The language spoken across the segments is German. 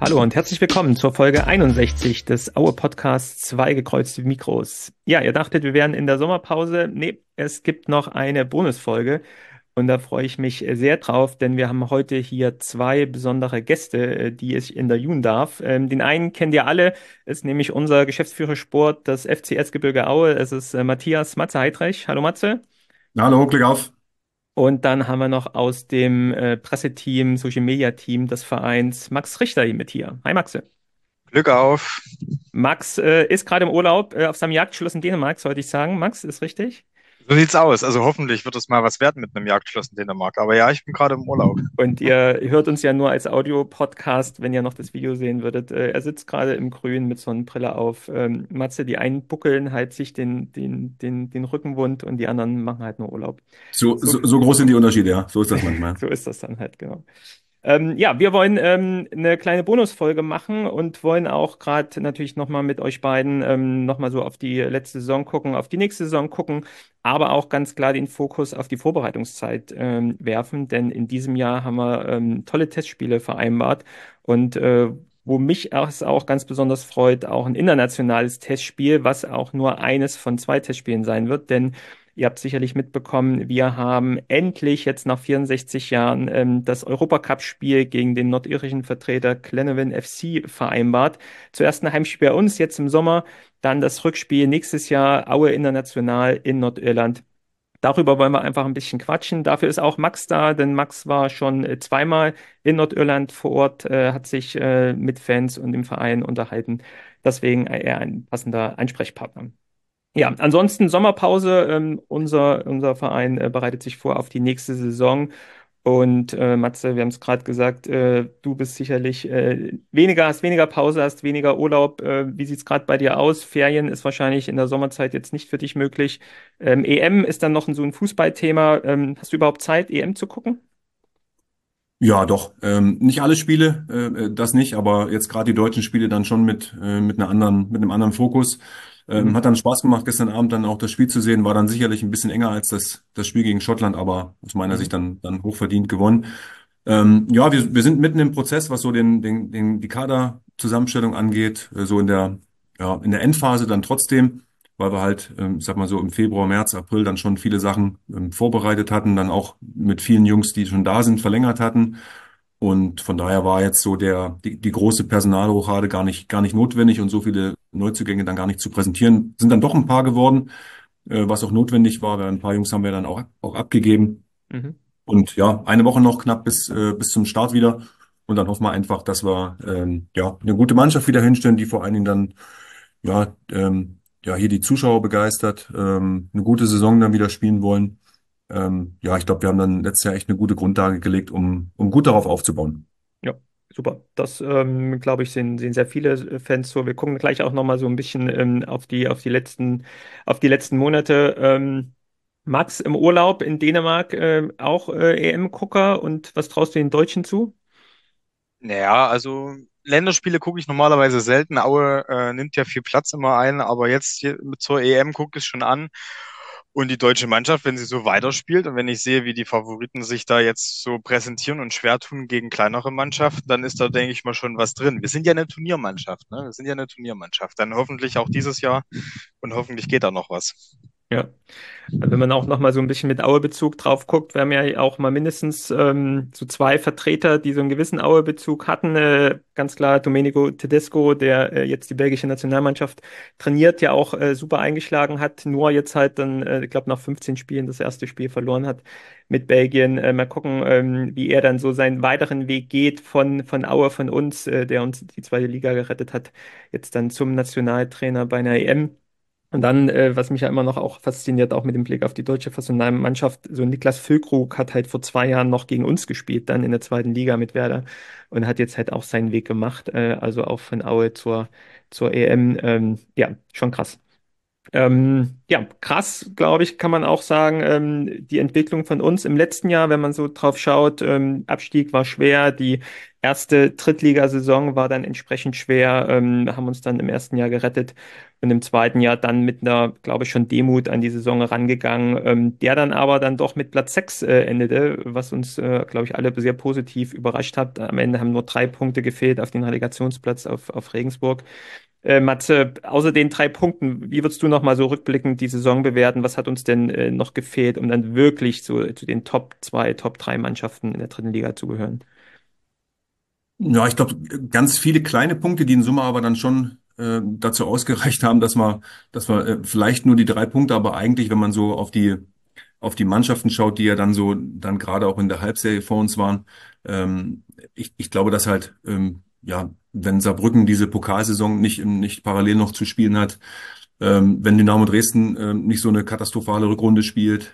Hallo und herzlich willkommen zur Folge 61 des Aue Podcasts Zwei gekreuzte Mikros. Ja, ihr dachtet, wir wären in der Sommerpause. Nee, es gibt noch eine Bonusfolge und da freue ich mich sehr drauf, denn wir haben heute hier zwei besondere Gäste, die ich interviewen darf. Den einen kennt ihr alle, ist nämlich unser Geschäftsführer Sport des FC Erzgebirge Aue. Es ist Matthias Matze Heidrich. Hallo Matze. Hallo, Glück auf. Und dann haben wir noch aus dem Presseteam, Social Media Team des Vereins Max Richter hier mit hier. Hi Maxe. Glück auf. Max ist gerade im Urlaub auf seinem Jagdschloss in Dänemark, sollte ich sagen. Max, ist richtig? So sieht's aus. Also hoffentlich wird es mal was werden mit einem Jagdschloss in Dänemark. Aber ja, ich bin gerade im Urlaub. Und ihr hört uns ja nur als Audio-Podcast, wenn ihr noch das Video sehen würdet. Er sitzt gerade im Grün mit Sonnenbrille auf. Matze, die einen buckeln halt sich den Rücken wund und die anderen machen halt nur Urlaub. So, So, so, so groß sind die Unterschiede, ja. So ist das manchmal. so ist das dann halt, genau. Ja, wir wollen eine kleine Bonusfolge machen und wollen auch gerade natürlich nochmal mit euch beiden nochmal so auf die letzte Saison gucken, auf die nächste Saison gucken, aber auch ganz klar den Fokus auf die Vorbereitungszeit werfen, denn in diesem Jahr haben wir tolle Testspiele vereinbart und wo mich es auch ganz besonders freut, auch ein internationales Testspiel, was auch nur eines von zwei Testspielen sein wird, denn ihr habt sicherlich mitbekommen, wir haben endlich jetzt nach 64 Jahren das Europacup-Spiel gegen den nordirischen Vertreter Glenavon FC vereinbart. Zuerst ein Heimspiel bei uns, jetzt im Sommer, dann das Rückspiel nächstes Jahr Aue International in Nordirland. Darüber wollen wir einfach ein bisschen quatschen. Dafür ist auch Max da, denn Max war schon zweimal in Nordirland vor Ort, hat sich mit Fans und dem Verein unterhalten. Deswegen eher ein passender Ansprechpartner. Ja, ansonsten Sommerpause. Unser Verein bereitet sich vor auf die nächste Saison. Und Matze, wir haben es gerade gesagt, du bist sicherlich hast weniger Pause, hast weniger Urlaub. Wie sieht es gerade bei dir aus? Ferien ist wahrscheinlich in der Sommerzeit jetzt nicht für dich möglich. EM ist dann noch so ein Fußballthema. Hast du überhaupt Zeit, EM zu gucken? Ja, doch. Nicht alle Spiele, das nicht, aber jetzt gerade die deutschen Spiele dann schon mit einem anderen Fokus. Mhm. Hat dann Spaß gemacht, gestern Abend dann auch das Spiel zu sehen. War dann sicherlich ein bisschen enger als das Spiel gegen Schottland, aber aus meiner Sicht Mhm. dann hochverdient gewonnen. Ja, wir sind mitten im Prozess, was so die Kaderzusammenstellung angeht, so in der Endphase dann trotzdem, weil wir halt, ich sag mal so im Februar, März, April dann schon viele Sachen vorbereitet hatten, dann auch mit vielen Jungs, die schon da sind, verlängert hatten. Und von daher war jetzt so die große Personalrochade gar nicht notwendig und so viele Neuzugänge dann gar nicht zu präsentieren. Sind dann doch ein paar geworden, was auch notwendig war, weil ein paar Jungs haben wir dann auch abgegeben. Mhm. Und ja, eine Woche noch knapp bis zum Start wieder. Und dann hoffen wir einfach, dass wir ja eine gute Mannschaft wieder hinstellen, die vor allen Dingen dann ja hier die Zuschauer begeistert, eine gute Saison dann wieder spielen wollen. Ja, ich glaube, wir haben dann letztes Jahr echt eine gute Grundlage gelegt, um gut darauf aufzubauen. Ja, super. Das, glaube ich, sehen sehr viele Fans so. Wir gucken gleich auch nochmal so ein bisschen auf die letzten Monate. Max im Urlaub in Dänemark auch EM-Gucker und was traust du den Deutschen zu? Naja, also Länderspiele gucke ich normalerweise selten. Aue nimmt ja viel Platz immer ein, aber jetzt hier mit zur EM gucke ich es schon an. Und die deutsche Mannschaft, wenn sie so weiterspielt und wenn ich sehe, wie die Favoriten sich da jetzt so präsentieren und schwer tun gegen kleinere Mannschaften, dann ist da, denke ich mal, schon was drin. Wir sind ja eine Turniermannschaft, ne? Wir sind ja eine Turniermannschaft. Dann hoffentlich auch dieses Jahr und hoffentlich geht da noch was. Ja. Also wenn man auch noch mal so ein bisschen mit Aue-Bezug drauf guckt, wir haben ja auch mal mindestens so zwei Vertreter, die so einen gewissen Aue-Bezug hatten. Ganz klar Domenico Tedesco, der jetzt die belgische Nationalmannschaft trainiert, ja auch super eingeschlagen hat, nur jetzt halt dann, ich glaube, nach 15 Spielen das erste Spiel verloren hat mit Belgien. Mal gucken, wie er dann so seinen weiteren Weg geht von Aue, von uns, der uns die zweite Liga gerettet hat, jetzt dann zum Nationaltrainer bei einer EM. Und dann, was mich ja immer noch auch fasziniert, auch mit dem Blick auf die deutsche Nationalmannschaft, so Niklas Füllkrug hat halt vor 2 Jahren noch gegen uns gespielt, dann in der zweiten Liga mit Werder und hat jetzt halt auch seinen Weg gemacht, also auch von Aue zur EM. Ja, schon krass. Ja, krass, glaube ich, kann man auch sagen, die Entwicklung von uns im letzten Jahr, wenn man so drauf schaut, Abstieg war schwer, die erste Drittligasaison war dann entsprechend schwer, haben uns dann im ersten Jahr gerettet und im zweiten Jahr dann mit einer, glaube ich, schon Demut an die Saison rangegangen, der dann aber dann doch mit Platz 6 endete, was uns, glaube ich, alle sehr positiv überrascht hat. Am Ende haben nur 3 Punkte gefehlt auf den Relegationsplatz auf Regensburg. Matze, außer den 3 Punkten, wie würdest du noch mal so rückblickend die Saison bewerten? Was hat uns denn noch gefehlt, um dann wirklich zu den Top 2, Top 3 Mannschaften in der dritten Liga zu gehören? Ja, ich glaube, ganz viele kleine Punkte, die in Summe aber dann schon dazu ausgereicht haben, dass wir vielleicht nur die 3 Punkte, aber eigentlich, wenn man so auf die Mannschaften schaut, die ja dann so dann gerade auch in der Halbserie vor uns waren, ich glaube, dass halt ja, wenn Saarbrücken diese Pokalsaison nicht parallel noch zu spielen hat, wenn Dynamo Dresden nicht so eine katastrophale Rückrunde spielt,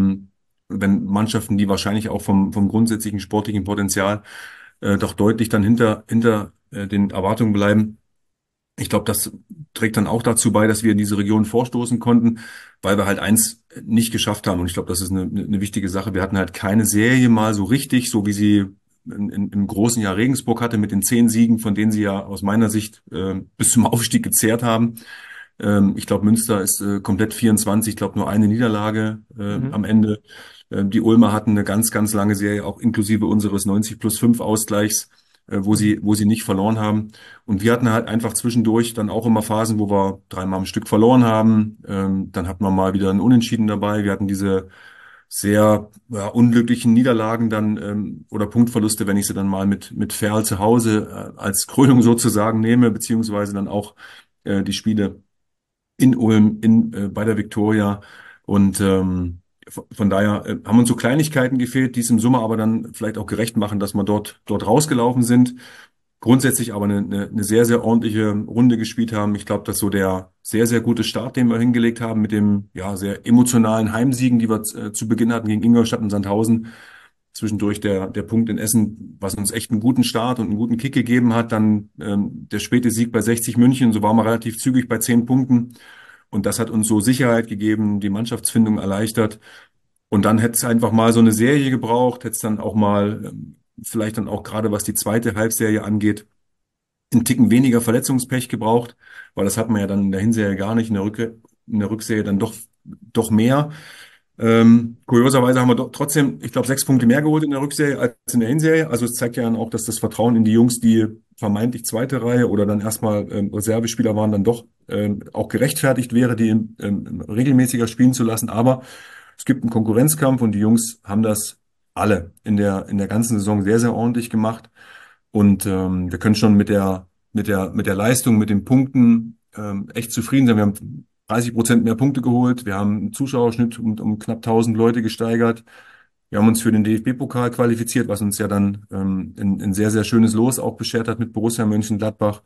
wenn Mannschaften, die wahrscheinlich auch vom grundsätzlichen sportlichen Potenzial doch deutlich dann hinter den Erwartungen bleiben. Ich glaube, das trägt dann auch dazu bei, dass wir in diese Region vorstoßen konnten, weil wir halt eins nicht geschafft haben. Und ich glaube, das ist eine wichtige Sache. Wir hatten halt keine Serie mal so richtig, so wie sie im großen Jahr Regensburg hatte, mit den 10 Siegen, von denen sie ja aus meiner Sicht bis zum Aufstieg gezehrt haben. Ich glaube, Münster ist komplett 24, ich glaube nur eine Niederlage Mhm. am Ende. Die Ulmer hatten eine ganz, ganz lange Serie, auch inklusive unseres 90+5 Ausgleichs, wo Mhm. sie nicht verloren haben. Und wir hatten halt einfach zwischendurch dann auch immer Phasen, wo wir dreimal am Stück verloren haben. Dann hatten wir mal wieder ein Unentschieden dabei. Wir hatten diese sehr ja, unglücklichen Niederlagen dann oder Punktverluste, wenn ich sie dann mal mit Ferl zu Hause als Krönung sozusagen nehme, beziehungsweise dann auch die Spiele in Ulm, bei der Viktoria. Und von daher haben uns so Kleinigkeiten gefehlt, die es im Summe aber dann vielleicht auch gerecht machen, dass wir dort rausgelaufen sind. Grundsätzlich aber eine sehr, sehr ordentliche Runde gespielt haben. Ich glaube, dass so der sehr, sehr gute Start, den wir hingelegt haben, mit dem ja sehr emotionalen Heimsiegen, die wir zu Beginn hatten gegen Ingolstadt und Sandhausen, zwischendurch der Punkt in Essen, was uns echt einen guten Start und einen guten Kick gegeben hat. Dann der späte Sieg bei 60 München, so waren wir relativ zügig bei 10 Punkten. Und das hat uns so Sicherheit gegeben, die Mannschaftsfindung erleichtert. Und dann hätte es einfach mal so eine Serie gebraucht, hätte es dann auch mal, vielleicht dann auch gerade was die zweite Halbserie angeht, einen Ticken weniger Verletzungspech gebraucht, weil das hat man ja dann in der Hinserie gar nicht, in der Rückserie dann doch mehr. Kurioserweise haben wir doch trotzdem, ich glaube, 6 Punkte mehr geholt in der Rückserie als in der Hinserie. Also es zeigt ja dann auch, dass das Vertrauen in die Jungs, die vermeintlich zweite Reihe oder dann erstmal Reservespieler waren, dann doch auch gerechtfertigt wäre, die regelmäßiger spielen zu lassen. Aber es gibt einen Konkurrenzkampf und die Jungs haben das alle in der ganzen Saison sehr, sehr ordentlich gemacht. Und wir können schon mit der Leistung, mit den Punkten echt zufrieden sein. Wir haben 30% mehr Punkte geholt. Wir haben einen Zuschauerschnitt um knapp 1000 Leute gesteigert. Wir haben uns für den DFB-Pokal qualifiziert, was uns ja dann ein sehr, sehr schönes Los auch beschert hat mit Borussia Mönchengladbach.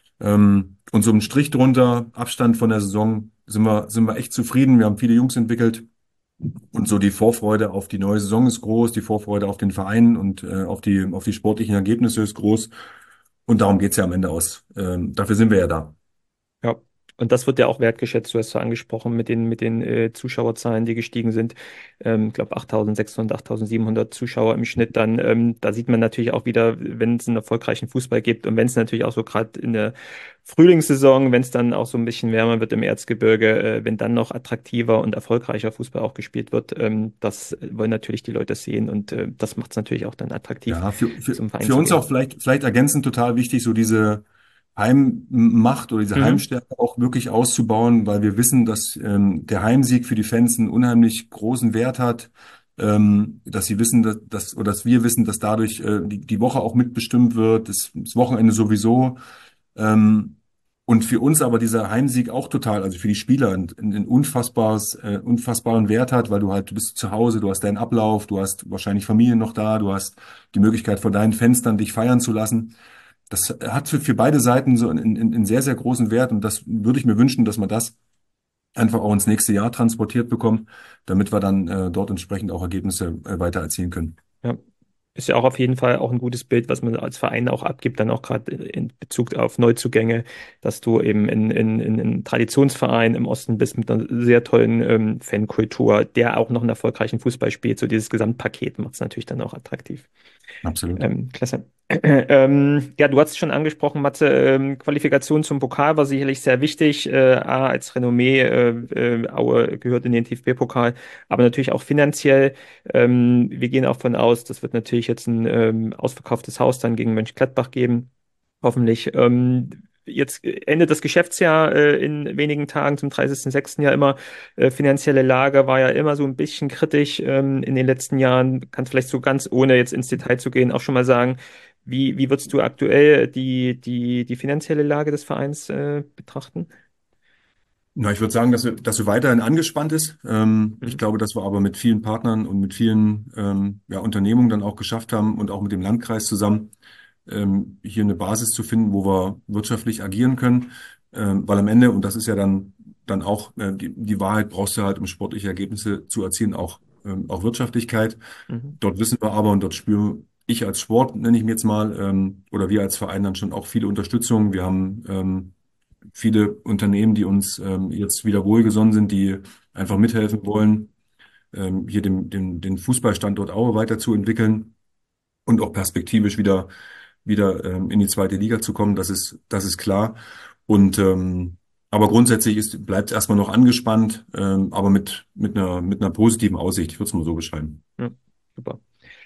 Und so einen Strich drunter, Abstand von der Saison, sind wir echt zufrieden. Wir haben viele Jungs entwickelt. Und so die Vorfreude auf die neue Saison ist groß, die Vorfreude auf den Verein und auf die sportlichen Ergebnisse ist groß. Und darum geht's ja am Ende aus. Dafür sind wir ja da. Ja, und das wird ja auch wertgeschätzt. Du hast ja angesprochen mit den Zuschauerzahlen, die gestiegen sind. Ich glaube 8.600, 8.700 Zuschauer im Schnitt. Dann da sieht man natürlich auch wieder, wenn es einen erfolgreichen Fußball gibt und wenn es natürlich auch so gerade in der Frühlingssaison, wenn es dann auch so ein bisschen wärmer wird im Erzgebirge, wenn dann noch attraktiver und erfolgreicher Fußball auch gespielt wird, das wollen natürlich die Leute sehen und das macht es natürlich auch dann attraktiv, Ja, zum Verein für zu uns gehen. auch vielleicht ergänzend total wichtig, so diese Heimmacht oder diese Mhm. Heimstärke auch wirklich auszubauen, weil wir wissen, dass der Heimsieg für die Fans einen unheimlich großen Wert hat, dass sie wissen, oder dass wir wissen, dass dadurch die Woche auch mitbestimmt wird, das Wochenende sowieso. Ähm, und für uns aber dieser Heimsieg auch total, also für die Spieler, ein unfassbaren Wert hat, weil du bist zu Hause, du hast deinen Ablauf, du hast wahrscheinlich Familie noch da, du hast die Möglichkeit vor deinen Fenstern dich feiern zu lassen. Das hat für beide Seiten so einen sehr, sehr großen Wert und das würde ich mir wünschen, dass man das einfach auch ins nächste Jahr transportiert bekommt, damit wir dann dort entsprechend auch Ergebnisse weiter erzielen können. Ja. Ist ja auch auf jeden Fall auch ein gutes Bild, was man als Verein auch abgibt, dann auch gerade in Bezug auf Neuzugänge, dass du eben in einem Traditionsverein im Osten bist mit einer sehr tollen Fankultur, der auch noch einen erfolgreichen Fußball spielt. So dieses Gesamtpaket macht es natürlich dann auch attraktiv. Absolut. Klasse. Ja, du hast es schon angesprochen, Matze. Qualifikation zum Pokal war sicherlich sehr wichtig. A, als Renommee, Aue gehört in den DFB-Pokal, aber natürlich auch finanziell. Wir gehen auch von aus, das wird natürlich jetzt ein ausverkauftes Haus dann gegen Mönchengladbach geben. Hoffentlich. Jetzt endet das Geschäftsjahr in wenigen Tagen zum 30.06. ja immer. Finanzielle Lage war ja immer so ein bisschen kritisch in den letzten Jahren. Kannst vielleicht so ganz, ohne jetzt ins Detail zu gehen, auch schon mal sagen, wie würdest du aktuell die finanzielle Lage des Vereins betrachten? Na, ich würde sagen, dass wir weiterhin angespannt ist. Ich Mhm. glaube, dass wir aber mit vielen Partnern und mit vielen ja, Unternehmungen dann auch geschafft haben und auch mit dem Landkreis zusammen hier eine Basis zu finden, wo wir wirtschaftlich agieren können. Weil am Ende, und das ist ja dann auch die Wahrheit, brauchst du halt, um sportliche Ergebnisse zu erzielen, auch Wirtschaftlichkeit. Mhm. Dort wissen wir aber und dort spüre ich als Sport, nenne ich mir jetzt mal, oder wir als Verein dann schon auch viele Unterstützung. Wir haben viele Unternehmen, die uns jetzt wieder wohlgesonnen sind, die einfach mithelfen wollen, hier den Fußballstandort Aue weiterzuentwickeln und auch perspektivisch wieder in die zweite Liga zu kommen. Das ist klar. Und aber grundsätzlich bleibt es erstmal noch angespannt, aber mit einer positiven Aussicht. Ich würde es mal so beschreiben. Ja, super.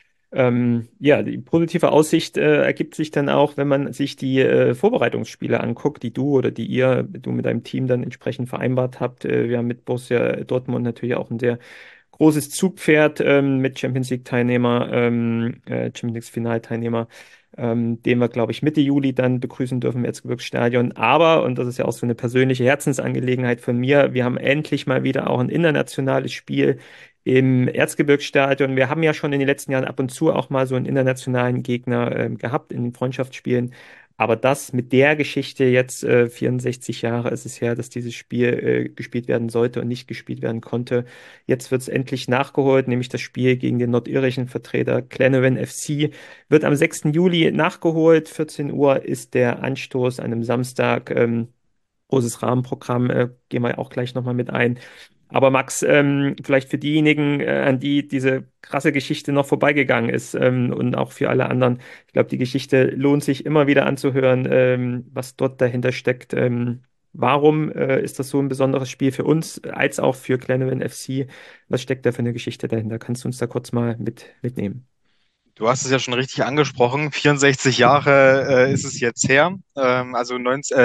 Ja, die positive Aussicht ergibt sich dann auch, wenn man sich die Vorbereitungsspiele anguckt, die du mit deinem Team dann entsprechend vereinbart habt. Wir haben mit Borussia Dortmund natürlich auch ein sehr großes Zugpferd mit Champions League-Teilnehmer, Champions League-Finalteilnehmer, den wir, glaube ich, Mitte Juli dann begrüßen dürfen im Erzgebirgsstadion. Aber, und das ist ja auch so eine persönliche Herzensangelegenheit von mir, wir haben endlich mal wieder auch ein internationales Spiel im Erzgebirgsstadion. Wir haben ja schon in den letzten Jahren ab und zu auch mal so einen internationalen Gegner gehabt in den Freundschaftsspielen. Aber das mit der Geschichte jetzt, 64 Jahre ist es her, dass dieses Spiel gespielt werden sollte und nicht gespielt werden konnte. Jetzt wird es endlich nachgeholt, nämlich das Spiel gegen den nordirischen Vertreter Glenavon FC wird am 6. Juli nachgeholt. 14 Uhr ist der Anstoß an einem Samstag. Großes Rahmenprogramm, gehen wir auch gleich nochmal mit ein. Aber Max, vielleicht für diejenigen, an die diese krasse Geschichte noch vorbeigegangen ist, und auch für alle anderen, ich glaube, die Geschichte lohnt sich immer wieder anzuhören, was dort dahinter steckt. Warum ist das so ein besonderes Spiel für uns, als auch für Glenavon FC? Was steckt da für eine Geschichte dahinter? Kannst du uns da kurz mal mitnehmen? Du hast es ja schon richtig angesprochen. 64 Jahre ist es jetzt her. Also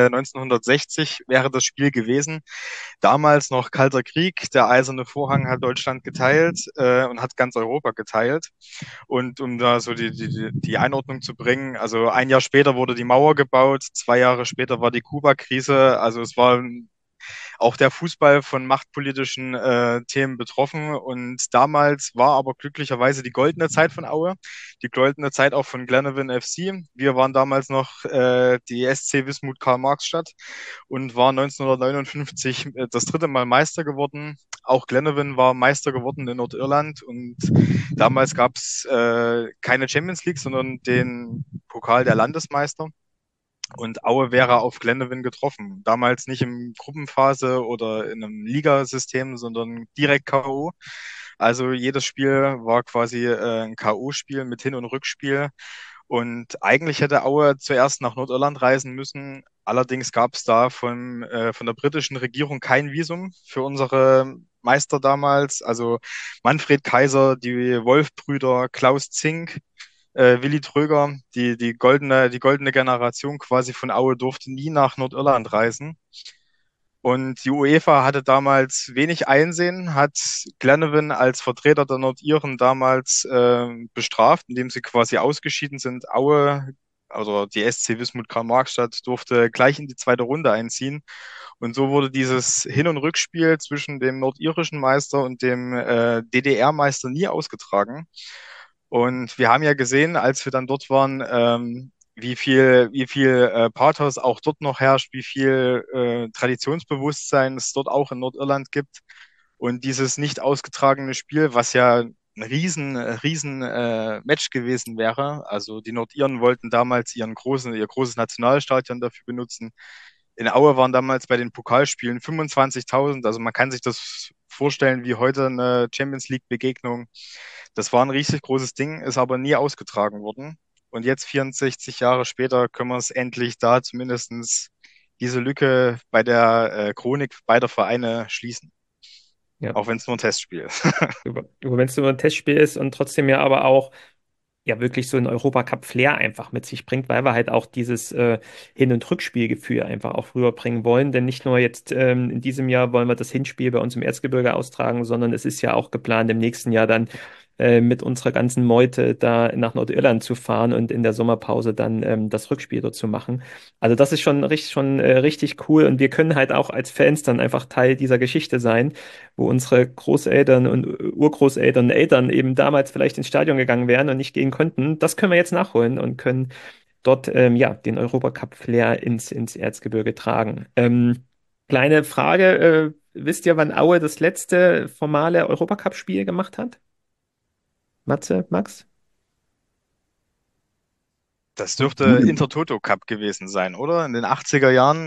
1960 wäre das Spiel gewesen. Damals noch Kalter Krieg. Der Eiserne Vorhang hat Deutschland geteilt und hat ganz Europa geteilt. Und um da so die Einordnung zu bringen, also ein Jahr später wurde die Mauer gebaut, 2 Jahre später war die Kuba-Krise. Also es war auch der Fußball von machtpolitischen Themen betroffen. Und damals war aber glücklicherweise die goldene Zeit von Aue, die goldene Zeit auch von Glenavon FC. Wir waren damals noch die SC Wismut Karl-Marx-Stadt und waren 1959 das dritte Mal Meister geworden. Auch Glenavon war Meister geworden in Nordirland und damals gab es keine Champions League, sondern den Pokal der Landesmeister. Und Aue wäre auf Glenavon getroffen. Damals nicht in Gruppenphase oder in einem Ligasystem, sondern direkt K.O. Also jedes Spiel war quasi ein K.O.-Spiel mit Hin- und Rückspiel. Und eigentlich hätte Aue zuerst nach Nordirland reisen müssen. Allerdings gab es da von der britischen Regierung kein Visum für unsere Meister damals. Also Manfred Kaiser, die Wolf-Brüder, Klaus Zink, Willi Tröger, die goldene Generation quasi von Aue durfte nie nach Nordirland reisen. Und die UEFA hatte damals wenig Einsehen, hat Glenavon als Vertreter der Nordiren damals bestraft, indem sie quasi ausgeschieden sind. Aue, also die SC Wismut Karl-Marx-Stadt, durfte gleich in die zweite Runde einziehen. Und so wurde dieses Hin- und Rückspiel zwischen dem nordirischen Meister und dem DDR-Meister nie ausgetragen. Und wir haben ja gesehen, als wir dann dort waren, wie viel Pathos auch dort noch herrscht, wie viel Traditionsbewusstsein es dort auch in Nordirland gibt. Und dieses nicht ausgetragene Spiel, was ja ein riesen Match gewesen wäre. Also die Nordiren wollten damals ihr großes Nationalstadion dafür benutzen. In Aue waren damals bei den Pokalspielen 25.000. Also man kann sich das vorstellen wie heute eine Champions League Begegnung. Das war ein riesig großes Ding, ist aber nie ausgetragen worden. und jetzt 64 Jahre später können wir es endlich da zumindestens diese Lücke bei der Chronik beider Vereine schließen, Ja. auch wenn es nur ein Testspiel ist. Wenn es nur ein Testspiel ist und trotzdem ja aber auch ja wirklich so ein Europacup-Flair einfach mit sich bringt, weil wir halt auch dieses Hin- und Rückspielgefühl einfach auch rüberbringen wollen. Denn nicht nur jetzt in diesem Jahr wollen wir das Hinspiel bei uns im Erzgebirge austragen, sondern es ist ja auch geplant, im nächsten Jahr dann mit unserer ganzen Meute da nach Nordirland zu fahren und in der Sommerpause dann das Rückspiel dort zu machen. Also das ist schon richtig cool und wir können halt auch als Fans dann einfach Teil dieser Geschichte sein, wo unsere Großeltern und Urgroßeltern und Eltern eben damals vielleicht ins Stadion gegangen wären und nicht gehen konnten. Das können wir jetzt nachholen und können dort ja den Europacup-Flair ins Erzgebirge tragen. Kleine Frage, wisst ihr, wann Aue das letzte formale Europacup-Spiel gemacht hat? Matze, Max? Das dürfte Intertoto Cup gewesen sein, oder? In den 80er Jahren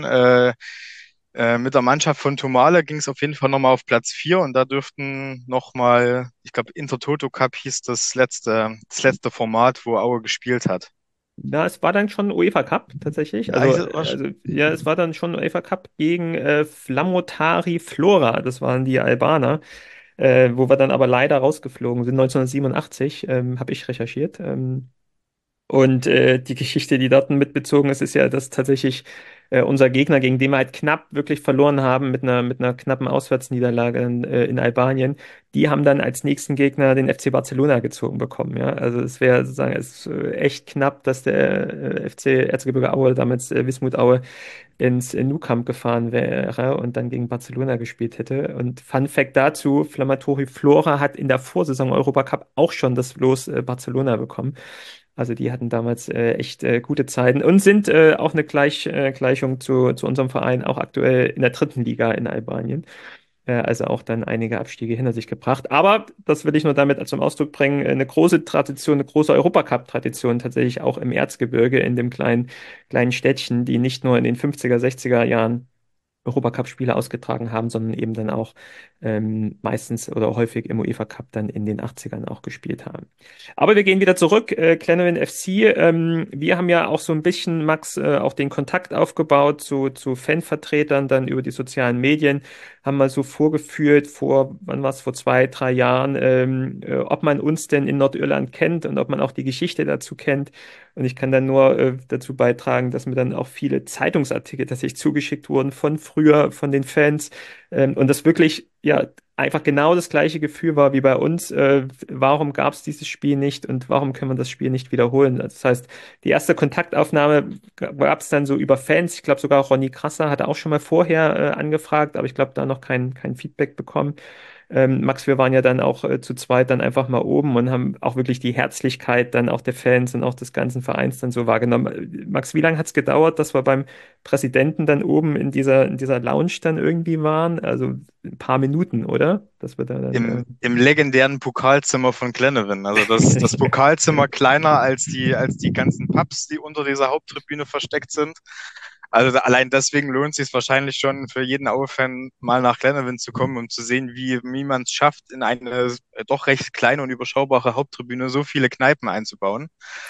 mit der Mannschaft von Tomale ging es auf jeden Fall nochmal auf Platz 4 und da dürften nochmal, ich glaube, Intertoto Cup hieß das letzte Format, wo Aue gespielt hat. Ja, es war dann schon UEFA Cup tatsächlich. Ja, Also ja, es war dann schon UEFA Cup gegen Flammotari Flora. Das waren die Albaner, wo wir dann aber leider rausgeflogen sind. 1987 habe ich recherchiert. Und die Geschichte, die dort mitbezogen ist, ist ja, dass tatsächlich unser Gegner, gegen den wir halt knapp wirklich verloren haben mit einer knappen Auswärtsniederlage in Albanien, die haben dann als nächsten Gegner den FC Barcelona gezogen bekommen. Ja? Also es wäre sozusagen es ist, echt knapp, dass der FC Erzgebirge Aue, damals Wismut Aue, ins Nou Camp gefahren wäre und dann gegen Barcelona gespielt hätte. Und Fun Fact dazu, Flammatori Flora hat in der Vorsaison Europacup auch schon das Los Barcelona bekommen. Also die hatten damals echt gute Zeiten und sind auch eine Gleichung zu unserem Verein, auch aktuell in der dritten Liga in Albanien. Also auch dann einige Abstiege hinter sich gebracht. Aber das will ich nur damit zum Ausdruck bringen, eine große Tradition, eine große Europacup-Tradition tatsächlich auch im Erzgebirge, in dem kleinen Städtchen, die nicht nur in den 50er, 60er Jahren Europacup-Spiele ausgetragen haben, sondern eben dann auch meistens oder häufig im UEFA Cup dann in den 80ern auch gespielt haben. Aber wir gehen wieder zurück, Glenavon FC. Wir haben ja auch so ein bisschen, Max, auch den Kontakt aufgebaut zu Fanvertretern, dann über die sozialen Medien, haben mal so vorgeführt, wann war es, vor 2, 3 Jahren, ob man uns denn in Nordirland kennt und ob man auch die Geschichte dazu kennt. Und ich kann dann nur dazu beitragen, dass mir dann auch viele Zeitungsartikel tatsächlich zugeschickt wurden von früher, von den Fans. Und das wirklich, ja, einfach genau das gleiche Gefühl war wie bei uns. Warum gab es dieses Spiel nicht und warum können wir das Spiel nicht wiederholen? Das heißt, die erste Kontaktaufnahme gab es dann so über Fans. Ich glaube, sogar Ronny Krasser hatte auch schon mal vorher angefragt, aber ich glaube, da noch kein Feedback bekommen. Max, wir waren ja dann auch zu zweit dann einfach mal oben und haben auch wirklich die Herzlichkeit dann auch der Fans und auch des ganzen Vereins dann so wahrgenommen. Max, wie lange hat es gedauert, dass wir beim Präsidenten dann oben in dieser Lounge dann irgendwie waren? Also ein paar Minuten, oder? Dass wir da dann. Im legendären Pokalzimmer von Glenavon. Also das Pokalzimmer kleiner als die ganzen Pubs, die unter dieser Haupttribüne versteckt sind. Also allein deswegen lohnt es sich wahrscheinlich schon für jeden Aue-Fan mal nach Glenavon zu kommen, um zu sehen, wie man es schafft, in eine doch recht kleine und überschaubare Haupttribüne so viele Kneipen einzubauen.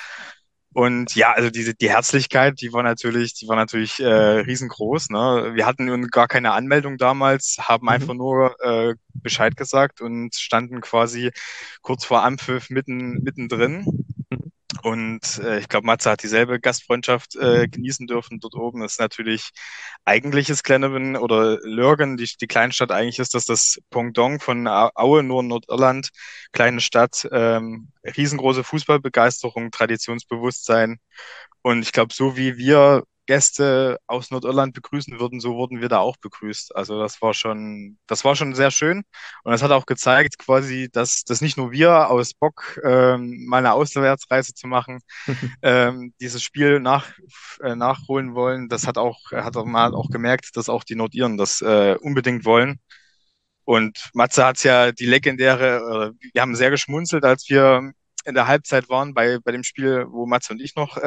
Und ja, also die Herzlichkeit, die war natürlich riesengroß. Ne? Wir hatten nun gar keine Anmeldung damals, haben einfach Mhm. nur Bescheid gesagt und standen quasi kurz vor Anpfiff mittendrin. Mhm. Und ich glaube, Matze hat dieselbe Gastfreundschaft genießen dürfen dort oben. Das ist natürlich eigentlich ist Glenavon oder Lurgan, die Kleinstadt, eigentlich ist das Pendant von Aue, nur in Nordirland, kleine Stadt, riesengroße Fußballbegeisterung, Traditionsbewusstsein. Und ich glaube, so wie wir Gäste aus Nordirland begrüßen würden, so wurden wir da auch begrüßt. Also das war schon sehr schön. Und das hat auch gezeigt, quasi, dass nicht nur wir aus Bock, mal eine Auswärtsreise zu machen, dieses Spiel nachholen wollen. Das hat man auch gemerkt, dass auch die Nordiren das unbedingt wollen. Und Matze hat ja die legendäre, wir haben sehr geschmunzelt, als wir in der Halbzeit waren bei dem Spiel, wo Matze und ich noch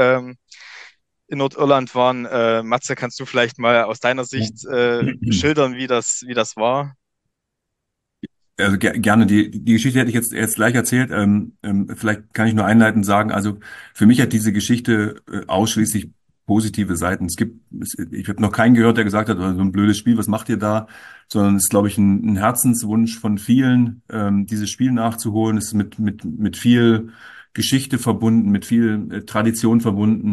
in Nordirland waren. Matze, kannst du vielleicht mal aus deiner Sicht schildern, wie das war? Also gerne, die Geschichte hätte ich jetzt gleich erzählt. Vielleicht kann ich nur einleitend sagen, also für mich hat diese Geschichte ausschließlich positive Seiten. Ich habe noch keinen gehört, der gesagt hat, oh, so ein blödes Spiel, was macht ihr da? Sondern es ist, glaube ich, ein Herzenswunsch von vielen, dieses Spiel nachzuholen. Es ist mit viel Geschichte verbunden, mit viel Tradition verbunden,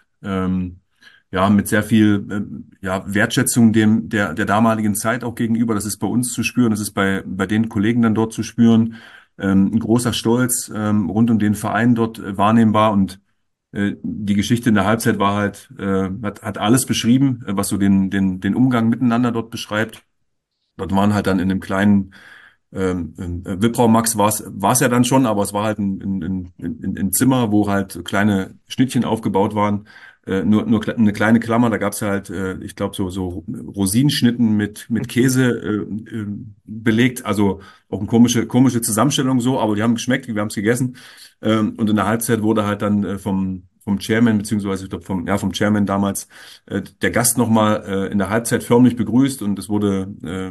ja, mit sehr viel ja, Wertschätzung der damaligen Zeit auch gegenüber. Das ist bei uns zu spüren, das ist bei den Kollegen dann dort zu spüren. Ein großer Stolz rund um den Verein dort wahrnehmbar und die Geschichte in der Halbzeit war halt, hat alles beschrieben, was so den Umgang miteinander dort beschreibt. Dort waren halt dann in einem kleinen Wipprau Max war es ja dann schon, aber es war halt ein Zimmer, wo halt kleine Schnittchen aufgebaut waren. Eine kleine Klammer, da gab's halt, ich glaube, so Rosinenschnitten mit Käse belegt. Also auch eine komische Zusammenstellung so, aber die haben geschmeckt, wir haben es gegessen. Und in der Halbzeit wurde halt dann vom Chairman, beziehungsweise ich glaube vom Chairman damals, der Gast nochmal in der Halbzeit förmlich begrüßt und es wurde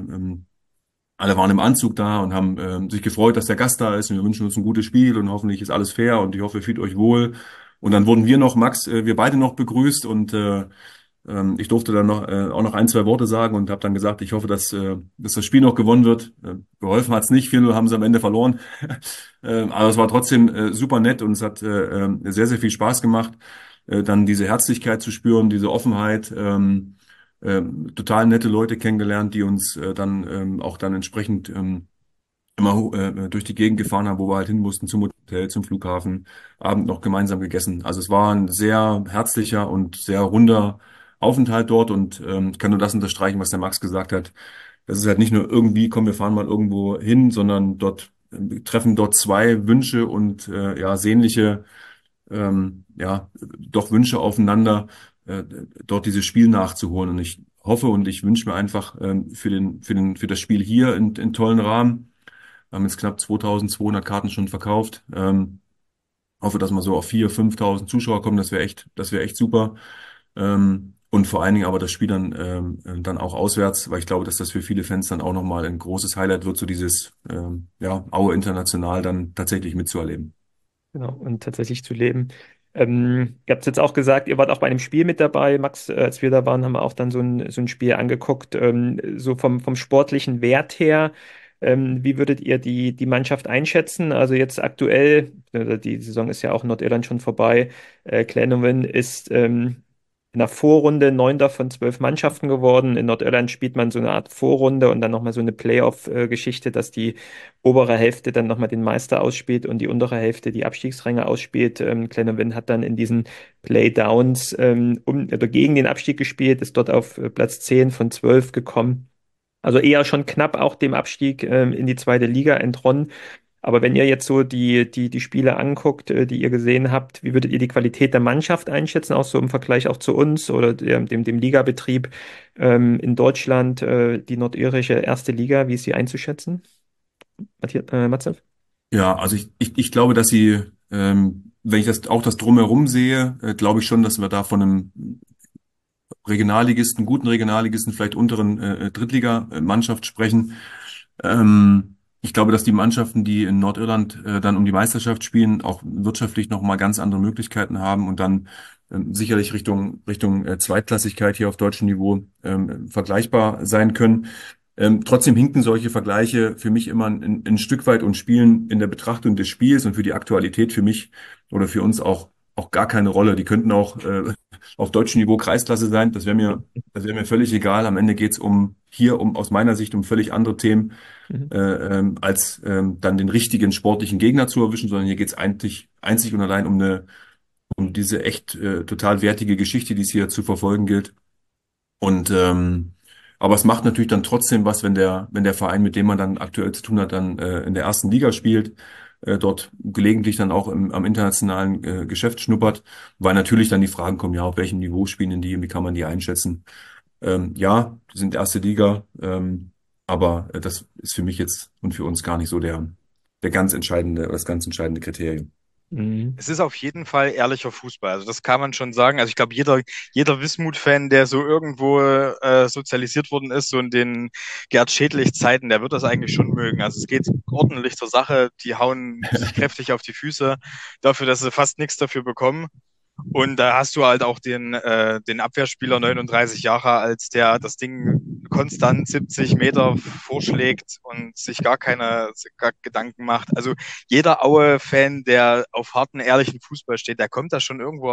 alle waren im Anzug da und haben sich gefreut, dass der Gast da ist und wir wünschen uns ein gutes Spiel und hoffentlich ist alles fair und ich hoffe, ihr fühlt euch wohl. Und dann wurden Max, wir beide noch begrüßt und ich durfte dann auch noch ein, zwei Worte sagen und habe dann gesagt, ich hoffe, dass das Spiel noch gewonnen wird. Geholfen hat's nicht, 4:0 haben sie am Ende verloren. Aber es war trotzdem super nett und es hat sehr, sehr viel Spaß gemacht, dann diese Herzlichkeit zu spüren, diese Offenheit. Total nette Leute kennengelernt, die uns dann auch dann entsprechend immer durch die Gegend gefahren haben, wo wir halt hin mussten, zum Hotel, zum Flughafen, Abend noch gemeinsam gegessen. Also es war ein sehr herzlicher und sehr runder Aufenthalt dort und ich kann nur das unterstreichen, was der Max gesagt hat. Das ist halt nicht nur irgendwie, komm, wir fahren mal irgendwo hin, sondern treffen dort zwei Wünsche und ja, sehnliche ja, doch Wünsche aufeinander, äh, dort dieses Spiel nachzuholen. Und ich hoffe und ich wünsche mir einfach für das Spiel hier in tollen Rahmen. Wir haben jetzt knapp 2200 Karten schon verkauft. Hoffe, dass wir so auf 4.000, 5.000 Zuschauer kommen. Das wäre echt super. Und vor allen Dingen aber das Spiel dann auch auswärts, weil ich glaube, dass das für viele Fans dann auch nochmal ein großes Highlight wird, so dieses ja, Aue International dann tatsächlich mitzuerleben. Genau, und tatsächlich zu leben. Ihr habt jetzt auch gesagt, ihr wart auch bei einem Spiel mit dabei. Max, als wir da waren, haben wir auch dann so ein Spiel angeguckt. So vom sportlichen Wert her, wie würdet ihr die Mannschaft einschätzen? Also jetzt aktuell, die Saison ist ja auch in Nordirland schon vorbei. Glenavon ist in der Vorrunde Neunter von 12 Mannschaften geworden. In Nordirland spielt man so eine Art Vorrunde und dann nochmal so eine Playoff-Geschichte, dass die obere Hälfte dann nochmal den Meister ausspielt und die untere Hälfte die Abstiegsränge ausspielt. Glenavon hat dann in diesen Playdowns oder gegen den Abstieg gespielt, ist dort auf Platz 10 von 12 gekommen. Also eher schon knapp auch dem Abstieg in die zweite Liga entronnen. Aber wenn ihr jetzt so die Spiele anguckt, die ihr gesehen habt, wie würdet ihr die Qualität der Mannschaft einschätzen, auch so im Vergleich auch zu uns oder dem Ligabetrieb in Deutschland, die nordirische erste Liga, wie ist sie einzuschätzen? Matthias, Matze? Ja, also ich glaube, dass sie, wenn ich das Drumherum sehe, glaube ich schon, dass wir da von einem guten Regionalligisten, vielleicht unteren Drittligamannschaft sprechen. Ich glaube, dass die Mannschaften, die in Nordirland dann um die Meisterschaft spielen, auch wirtschaftlich noch mal ganz andere Möglichkeiten haben und dann sicherlich Richtung Zweitklassigkeit hier auf deutschem Niveau vergleichbar sein können. Trotzdem hinken solche Vergleiche für mich immer ein Stück weit und spielen in der Betrachtung des Spiels und für die Aktualität für mich oder für uns auch gar keine Rolle. Die könnten auch auf deutschem Niveau Kreisklasse sein. Das wäre mir völlig egal. Am Ende geht's aus meiner Sicht um völlig andere Themen, Mhm. als dann den richtigen sportlichen Gegner zu erwischen, sondern hier geht's eigentlich einzig und allein um diese echt total wertige Geschichte, die es hier zu verfolgen gilt. Und aber es macht natürlich dann trotzdem was, wenn der Verein, mit dem man dann aktuell zu tun hat, dann in der ersten Liga spielt, dort gelegentlich dann auch am internationalen Geschäft schnuppert, weil natürlich dann die Fragen kommen, ja, auf welchem Niveau spielen denn die und wie kann man die einschätzen? Ja, die sind erste Liga, aber das ist für mich jetzt und für uns gar nicht so das ganz entscheidende Kriterium. Mhm. Es ist auf jeden Fall ehrlicher Fußball. Also das kann man schon sagen. Also ich glaube, jeder Wismut-Fan, der so irgendwo sozialisiert worden ist, so in den Gerd Schädlich-Zeiten, der wird das eigentlich schon mögen. Also es geht ordentlich zur Sache. Die hauen sich kräftig auf die Füße dafür, dass sie fast nichts dafür bekommen. Und da hast du halt auch den Abwehrspieler 39 Jahre alt, der das Ding konstant 70 Meter vorschlägt und sich gar Gedanken macht. Also jeder Aue-Fan, der auf harten, ehrlichen Fußball steht, der kommt da schon irgendwo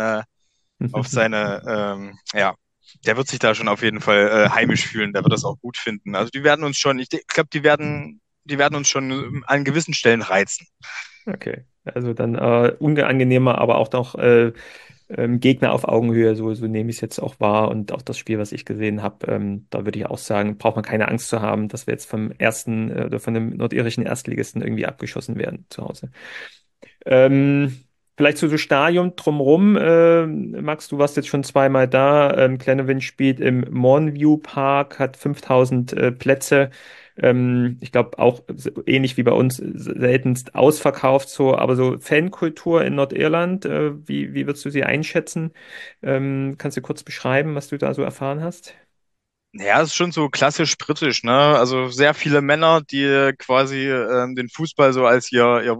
ja, der wird sich da schon auf jeden Fall heimisch fühlen, der wird das auch gut finden. Also die werden uns schon, ich glaube, die werden uns schon an gewissen Stellen reizen. Okay. Also dann unangenehmer, aber auch noch Gegner auf Augenhöhe, so nehme ich es jetzt auch wahr. Und auch das Spiel, was ich gesehen habe, da würde ich auch sagen, braucht man keine Angst zu haben, dass wir jetzt vom ersten oder von dem nordirischen Erstligisten irgendwie abgeschossen werden zu Hause. Vielleicht zu so Stadion drumherum. Max, du warst jetzt schon zweimal da. Glenavon spielt im Mourneview Park, hat 5000 Plätze. Ich glaube auch ähnlich wie bei uns seltenst ausverkauft so, aber so Fankultur in Nordirland, wie würdest du sie einschätzen? Kannst du kurz beschreiben, was du da so erfahren hast? Ja, es ist schon so klassisch britisch, ne? Also sehr viele Männer, die quasi den Fußball so als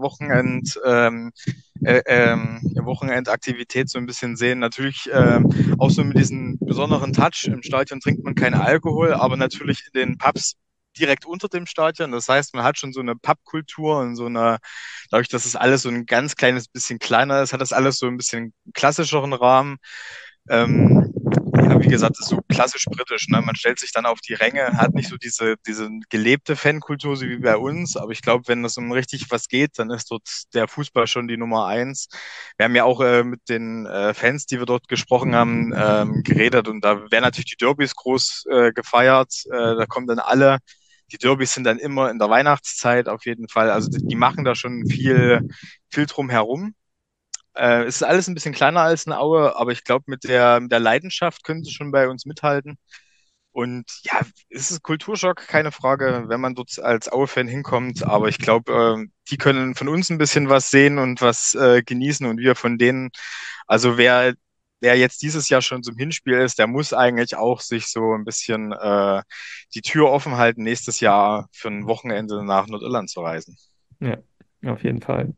ihr Wochenendaktivität so ein bisschen sehen. Natürlich auch so mit diesem besonderen Touch. Im Stadion trinkt man keinen Alkohol, aber natürlich in den Pubs direkt unter dem Stadion. Das heißt, man hat schon so eine Pubkultur und so eine, dadurch, dass es alles so ein ganz kleines bisschen kleiner ist, hat das alles so ein bisschen klassischeren Rahmen. Ähm, ja, wie gesagt, ist so klassisch britisch. Ne? Man stellt sich dann auf die Ränge, hat nicht so diese gelebte Fankultur, so wie bei uns. Aber ich glaube, wenn es um richtig was geht, dann ist dort der Fußball schon die Nummer eins. Wir haben ja auch mit den Fans, die wir dort gesprochen haben, geredet. Und da werden natürlich die Derbys groß gefeiert. Da kommen dann alle. Die Derbys sind dann immer in der Weihnachtszeit auf jeden Fall. Also die machen da schon viel drum herum. Es ist alles ein bisschen kleiner als eine Aue, aber ich glaube, mit der Leidenschaft können sie schon bei uns mithalten. Und ja, es ist Kulturschock, keine Frage, wenn man dort als Aue-Fan hinkommt. Aber ich glaube, die können von uns ein bisschen was sehen und was genießen und wir von denen. Also wer jetzt dieses Jahr schon zum Hinspiel ist, der muss eigentlich auch sich so ein bisschen die Tür offen halten, nächstes Jahr für ein Wochenende nach Nordirland zu reisen. Ja, auf jeden Fall.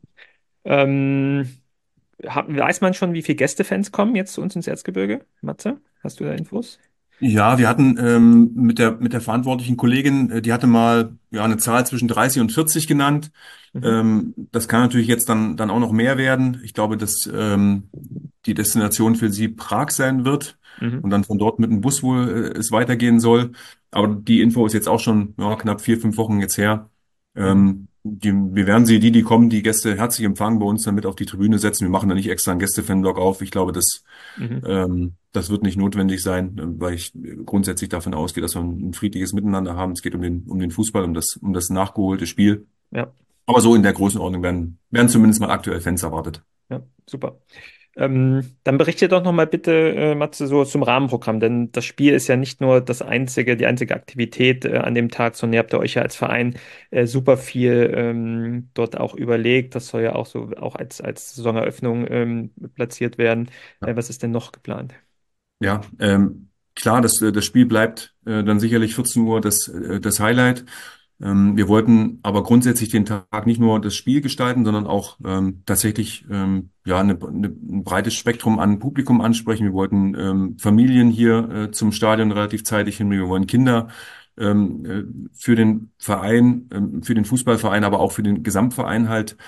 Ähm, weiß man schon, wie viele Gästefans kommen jetzt zu uns ins Erzgebirge? Matze, hast du da Infos? Ja, wir hatten mit der verantwortlichen Kollegin, die hatte mal ja eine Zahl zwischen 30 und 40 genannt. Mhm. Das kann natürlich jetzt dann auch noch mehr werden. Ich glaube, dass die Destination für sie Prag sein wird Mhm. und dann von dort mit dem Bus wohl es weitergehen soll. Aber die Info ist jetzt auch schon ja, knapp 4, 5 Wochen jetzt her. Mhm. Wir werden die kommen, die Gäste herzlich empfangen, bei uns dann mit auf die Tribüne setzen. Wir machen da nicht extra einen Gäste-Fanblock auf. Ich glaube, Mhm. das wird nicht notwendig sein, weil ich grundsätzlich davon ausgehe, dass wir ein friedliches Miteinander haben. Es geht um den Fußball, um das nachgeholte Spiel. Ja, Aber so in der Größenordnung werden zumindest mal aktuell Fans erwartet. ja, super. Dann berichte doch noch mal bitte, Matze, so zum Rahmenprogramm, denn das Spiel ist ja nicht nur die einzige Aktivität an dem Tag, sondern ihr habt ja euch ja als Verein super viel dort auch überlegt. Das soll ja auch so auch als Saisoneröffnung platziert werden. Was ist denn noch geplant? Ja, klar, das Spiel bleibt dann sicherlich 14 Uhr das Highlight. Wir wollten aber grundsätzlich den Tag nicht nur das Spiel gestalten, sondern auch tatsächlich ja ein breites Spektrum an Publikum ansprechen. Wir wollten Familien hier zum Stadion relativ zeitig hin. Wir wollen Kinder für den Verein, für den Fußballverein, aber auch für den Gesamtverein halt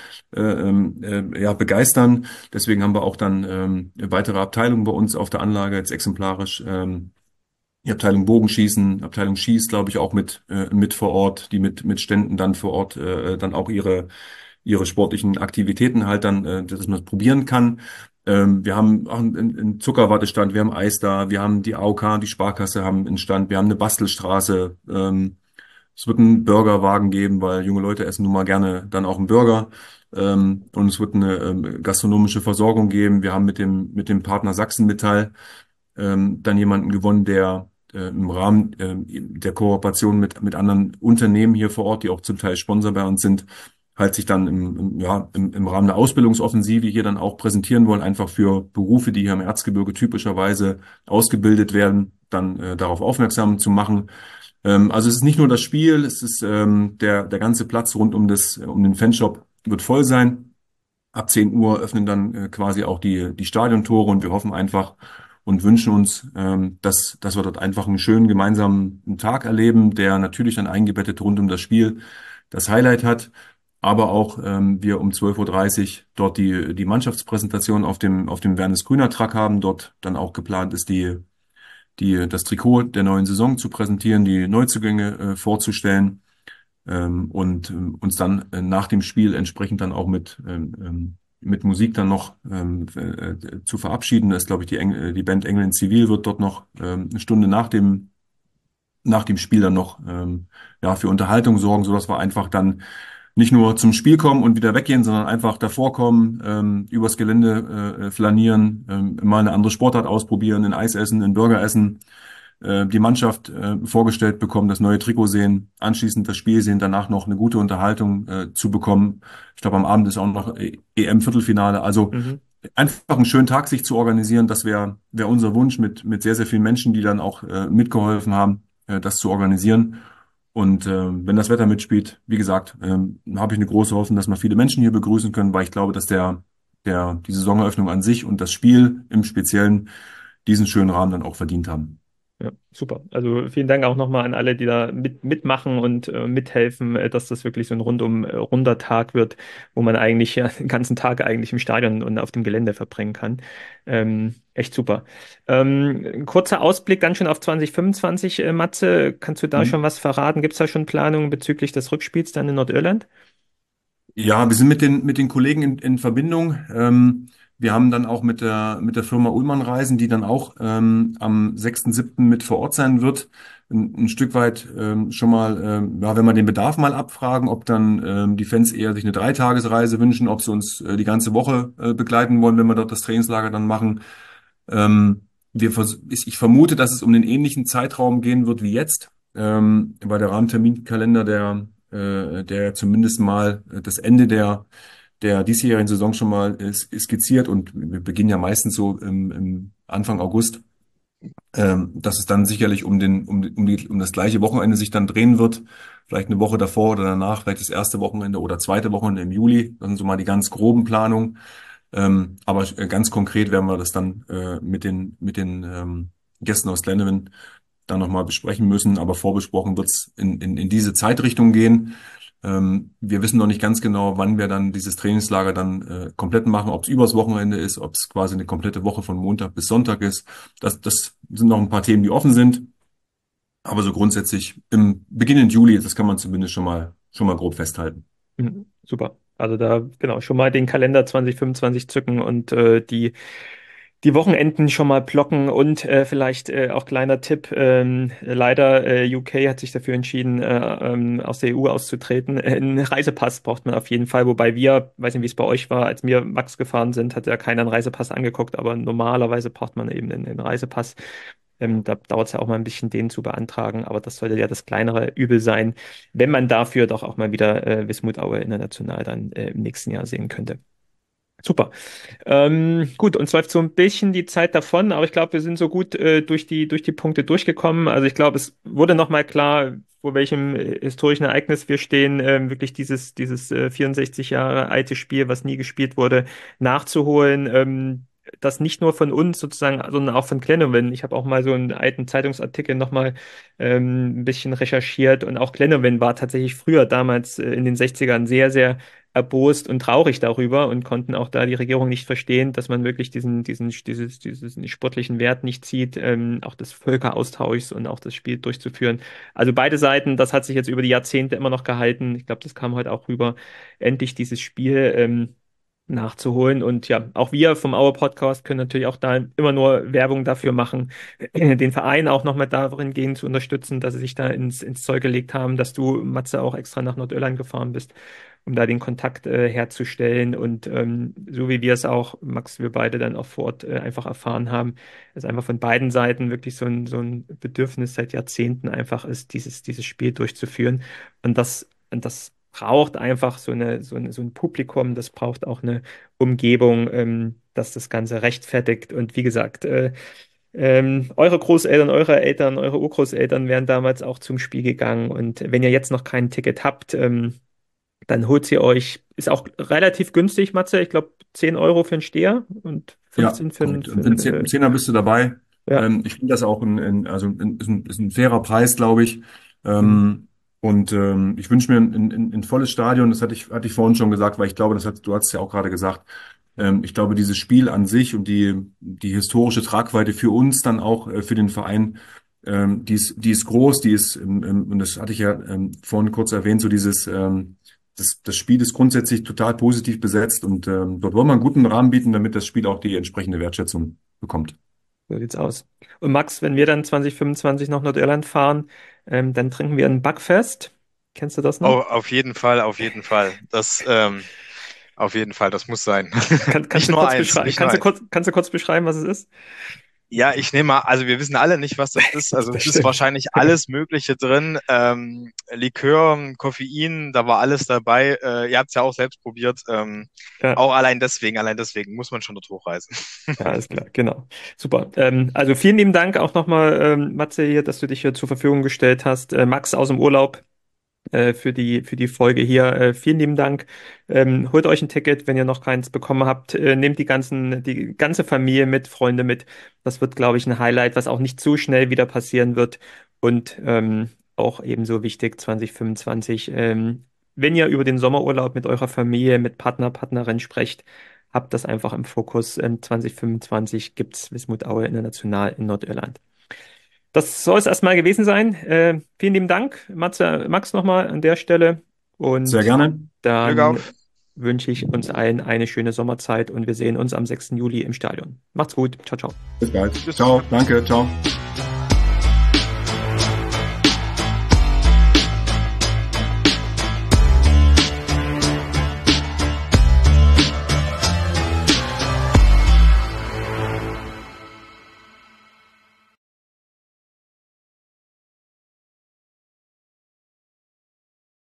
ja begeistern. Deswegen haben wir auch dann weitere Abteilungen bei uns auf der Anlage jetzt exemplarisch. Die Abteilung Bogenschießen, Abteilung Schieß, glaube ich, auch mit vor Ort, die mit Ständen dann vor Ort dann auch ihre sportlichen Aktivitäten halt dann, dass man es probieren kann. Wir haben auch einen Zuckerwattestand, wir haben Eis da, wir haben die AOK, die Sparkasse haben einen Stand, wir haben eine Bastelstraße. Es wird einen Burgerwagen geben, weil junge Leute essen nun mal gerne dann auch einen Burger. Und es wird eine gastronomische Versorgung geben. Wir haben mit dem Partner Sachsen-Metall dann jemanden gewonnen, der im Rahmen der Kooperation mit anderen Unternehmen hier vor Ort, die auch zum Teil Sponsor bei uns sind, halt sich dann im Rahmen der Ausbildungsoffensive hier dann auch präsentieren wollen, einfach für Berufe, die hier im Erzgebirge typischerweise ausgebildet werden, dann darauf aufmerksam zu machen. Also es ist nicht nur das Spiel, es ist der ganze Platz rund um den Fanshop wird voll sein. Ab 10 Uhr öffnen dann quasi auch die Stadiontore und wir hoffen einfach und wünschen uns, dass wir dort einfach einen schönen gemeinsamen Tag erleben, der natürlich dann eingebettet rund um das Spiel das Highlight hat, aber auch wir um 12:30 Uhr dort die Mannschaftspräsentation auf dem Wernes-Grüner-Track haben. Dort dann auch geplant ist, das Trikot der neuen Saison zu präsentieren, die Neuzugänge vorzustellen und uns dann nach dem Spiel entsprechend dann auch mit Musik dann noch zu verabschieden. Das ist, glaube ich, die Band England Civil wird dort noch eine Stunde nach dem Spiel dann noch ja, für Unterhaltung sorgen, sodass wir einfach dann nicht nur zum Spiel kommen und wieder weggehen, sondern einfach davor kommen, übers Gelände flanieren, mal eine andere Sportart ausprobieren, ein Eis essen, ein Burger essen, die Mannschaft vorgestellt bekommen, das neue Trikot sehen, anschließend das Spiel sehen, danach noch eine gute Unterhaltung zu bekommen. Ich glaube, am Abend ist auch noch EM-Viertelfinale. Also Mhm. einfach einen schönen Tag sich zu organisieren, das wär unser Wunsch mit sehr, sehr vielen Menschen, die dann auch mitgeholfen haben, das zu organisieren. Und wenn das Wetter mitspielt, wie gesagt, habe ich eine große Hoffnung, dass wir viele Menschen hier begrüßen können, weil ich glaube, dass die Saisoneröffnung an sich und das Spiel im Speziellen diesen schönen Rahmen dann auch verdient haben. Ja, super. Also vielen Dank auch nochmal an alle, die da mitmachen und mithelfen, dass das wirklich so ein runder Tag wird, wo man eigentlich ja den ganzen Tag eigentlich im Stadion und auf dem Gelände verbringen kann. Echt super. Ein kurzer Ausblick dann schon auf 2025, Matze. Kannst du da schon was verraten? Gibt es da schon Planungen bezüglich des Rückspiels dann in Nordirland? Ja, wir sind mit den Kollegen in Verbindung. Wir haben dann auch mit der Firma Ullmann Reisen, die dann auch am 6.7. mit vor Ort sein wird, ein Stück weit schon mal, ja, wenn wir den Bedarf mal abfragen, ob dann die Fans eher sich eine Dreitagesreise wünschen, ob sie uns die ganze Woche begleiten wollen, wenn wir dort das Trainingslager dann machen. Ich vermute, dass es um den ähnlichen Zeitraum gehen wird wie jetzt, weil der Rahmenterminkalender, der zumindest mal das Ende der diesjährigen Saison schon mal skizziert und wir beginnen ja meistens so im Anfang August, dass es dann sicherlich um das gleiche Wochenende sich dann drehen wird, vielleicht eine Woche davor oder danach, vielleicht das erste Wochenende oder zweite Wochenende im Juli. Das sind so mal die ganz groben Planungen. Aber ganz konkret werden wir das dann mit den Gästen aus Glenavon dann nochmal besprechen müssen. Aber vorbesprochen wird es in diese Zeitrichtung gehen. Wir wissen noch nicht ganz genau, wann wir dann dieses Trainingslager dann komplett machen, ob es übers Wochenende ist, ob es quasi eine komplette Woche von Montag bis Sonntag ist. Das sind noch ein paar Themen, die offen sind. Aber so grundsätzlich im beginnenden Juli, das kann man zumindest schon mal grob festhalten. Super. Also da genau schon mal den Kalender 2025 zücken und die Wochenenden schon mal blocken und vielleicht auch kleiner Tipp, leider UK hat sich dafür entschieden, aus der EU auszutreten. Einen Reisepass braucht man auf jeden Fall, wobei wir, weiß nicht, wie es bei euch war, als wir Max gefahren sind, hat ja keiner einen Reisepass angeguckt, aber normalerweise braucht man eben einen Reisepass. Da dauert es ja auch mal ein bisschen, den zu beantragen, aber das sollte ja das kleinere Übel sein, wenn man dafür doch auch mal wieder Wismut Aue international dann im nächsten Jahr sehen könnte. Super. Gut, uns läuft so ein bisschen die Zeit davon, aber ich glaube, wir sind so gut durch die Punkte durchgekommen. Also ich glaube, es wurde nochmal klar, vor welchem historischen Ereignis wir stehen, wirklich dieses 64 Jahre alte Spiel, was nie gespielt wurde, nachzuholen. Das nicht nur von uns sozusagen, sondern auch von Glenavon. Ich habe auch mal so einen alten Zeitungsartikel nochmal ein bisschen recherchiert und auch Glenavon war tatsächlich früher damals in den 60ern sehr, sehr erbost und traurig darüber und konnten auch da die Regierung nicht verstehen, dass man wirklich diesen sportlichen Wert nicht sieht, auch des Völkeraustauschs und auch das Spiel durchzuführen. Also beide Seiten, das hat sich jetzt über die Jahrzehnte immer noch gehalten. Ich glaube, das kam heute auch rüber. Endlich dieses Spiel nachzuholen. Und ja, auch wir vom Our Podcast können natürlich auch da immer nur Werbung dafür machen, den Verein auch nochmal darin gehen zu unterstützen, dass sie sich da ins Zeug gelegt haben, dass du, Matze, auch extra nach Nordirland gefahren bist, um da den Kontakt herzustellen. Und so wie wir es auch, Max, wir beide dann auch vor Ort einfach erfahren haben, ist einfach von beiden Seiten wirklich so ein Bedürfnis seit Jahrzehnten einfach ist, dieses Spiel durchzuführen. Und das braucht einfach so ein Publikum, das braucht auch eine Umgebung, dass das Ganze rechtfertigt. Und wie gesagt, eure Großeltern, eure Eltern, eure Urgroßeltern wären damals auch zum Spiel gegangen. Und wenn ihr jetzt noch kein Ticket habt, dann holt sie euch, ist auch relativ günstig, Matze, ich glaube 10 Euro für einen Steher und Ja, 15 korrekt. für Und für einen Zehner bist du dabei. ja. Ich finde das auch ist ein fairer Preis, glaube ich. Hm. Ich wünsche mir ein volles Stadion. Das hatte ich vorhin schon gesagt, weil ich glaube, du hast es ja auch gerade gesagt. Ich glaube, dieses Spiel an sich und die historische Tragweite für uns dann auch, für den Verein, die ist groß, und das hatte ich ja vorhin kurz erwähnt, so das Spiel ist grundsätzlich total positiv besetzt und dort wollen wir einen guten Rahmen bieten, damit das Spiel auch die entsprechende Wertschätzung bekommt. So sieht's aus. Und Max, wenn wir dann 2025 nach Nordirland fahren, dann trinken wir ein Backfest. Kennst du das noch? Oh, auf jeden Fall, auf jeden Fall. Auf jeden Fall, das muss sein. Kannst Nicht du nur kurz eins, beschreiben, nicht nur eins. kannst du kurz beschreiben, was es ist? Ja, ich nehme mal, also wir wissen alle nicht, was das ist. Also Das es ist stimmt. wahrscheinlich alles Mögliche drin. Likör, Koffein, da war alles dabei. Ihr habt es ja auch selbst probiert. Ja, Auch allein deswegen muss man schon dort hochreisen. ja, alles klar, genau. Super. Also vielen lieben Dank auch nochmal, Matze, hier, dass du dich hier zur Verfügung gestellt hast. Max aus dem Urlaub. Für die Folge hier. Vielen lieben Dank. Holt euch ein Ticket, wenn ihr noch keins bekommen habt. Nehmt die ganze Familie mit, Freunde mit. Das wird, glaube ich, ein Highlight, was auch nicht zu schnell wieder passieren wird. Und auch ebenso wichtig, 2025. Wenn ihr über den Sommerurlaub mit eurer Familie, mit Partner, Partnerin sprecht, habt das einfach im Fokus. 2025 gibt's Wismut Aue International in Nordirland. Das soll es erstmal gewesen sein. Vielen lieben Dank, Matze, Max nochmal an der Stelle. Sehr Und gerne. Glück dann auf. wünsche ich uns allen eine schöne Sommerzeit und wir sehen uns am 6. Juli im Stadion. Macht's gut. Ciao, ciao. Bis bald. Bis Ciao. Danke. Ciao.